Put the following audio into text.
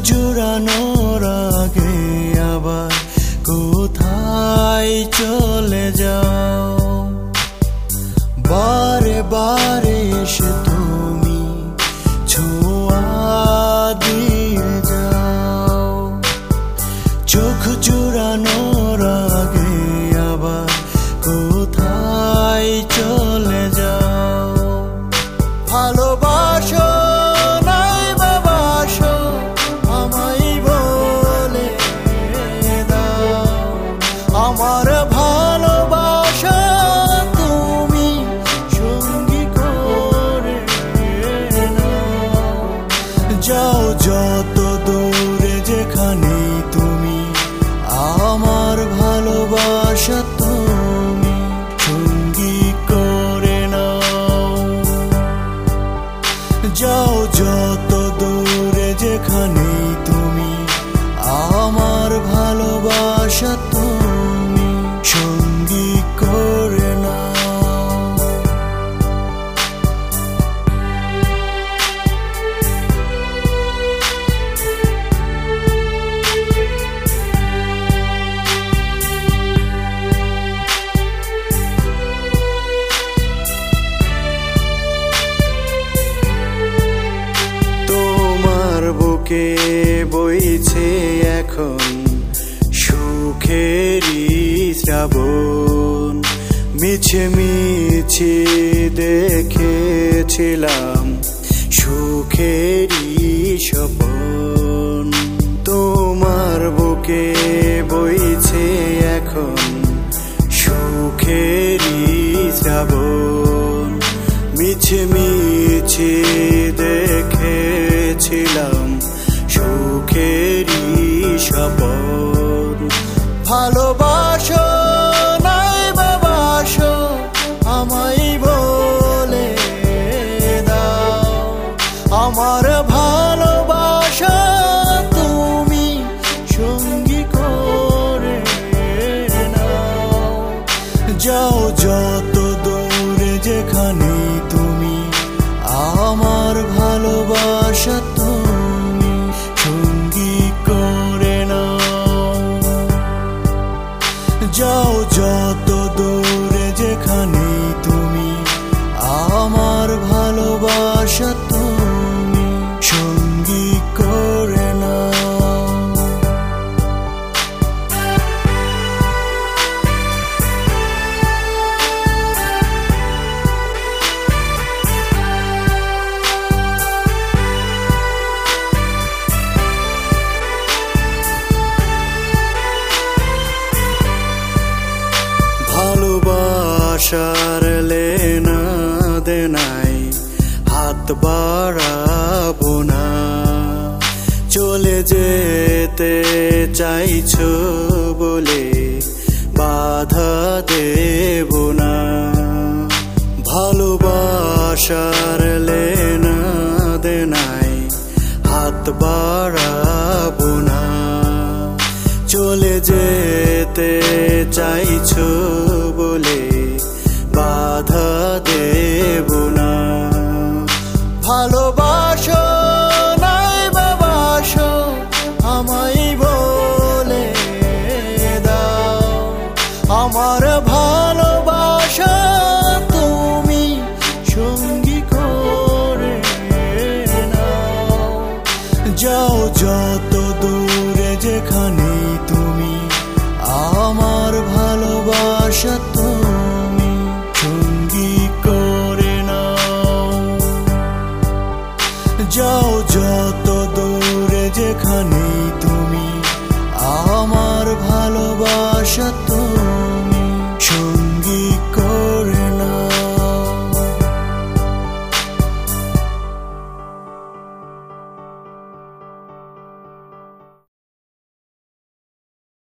জুড়ানোর আগে আবার কোথায় চলে যাও? বারে বারে এসে তুমি ছোঁয়া দিয়ে যাও। চোখ জুড়ানোর আগে আবার কোথায় চলে যাও? ভালোবাসো নাই বাবাসো আমায় বলে দাও। আমার ভালোবাসা তুমি সঙ্গী করে নাও। যাও যত দূরে যেখানে তুমি, আমার ভালোবাসা তুমি সঙ্গী করে নাও। যাও যত দূরে যেখানে তুমি, আমার ভালোবাসা তুমি সঙ্গী করে নাও। বুকে বইছে এখন সুখেরই শ্রাবণ। মিছে মিছে দেখেছিলাম সুখেরই স্বপন। তোমার বুকে বইছে এখন সুখেরই শ্রাবণ। মিছে মিছে দেখেছিলাম সুখেরই স্বপন। ভালোবাসো নাই বাবাসো আমায় বলে দাও। আমার ভালোবাসা তুমি সঙ্গী করে নাও। যাও যত দূরে যেখানে তুমি, আমার ভালোবাসা তুমি সঙ্গী করে নাও। যাও যত দূরে যেখানে তুমি, আমার ভালোবাসা তুমি সঙ্গী করে নাও। ভালোবাসার লেনা দেনাই হাত বাড়াবো না। চলে যেতে চাইছো বলে বাধা দেব না। ভালোবাসার লেনা দেনাই হাত বাড়াবো না। চলে যেতে চাইছো বলে বাধা দেব না। ভালোবাসো নাই বাবাসো আমায় বলে দাও। আমার ভালোবাসা তুমি সঙ্গী করে নাও। যাও যত দূরে যেখানে তুমি, আমার ভালোবাসা তুমি সঙ্গী করে নাও। যাও যত দূরে যেখানে তুমি, আমার ভালোবাসা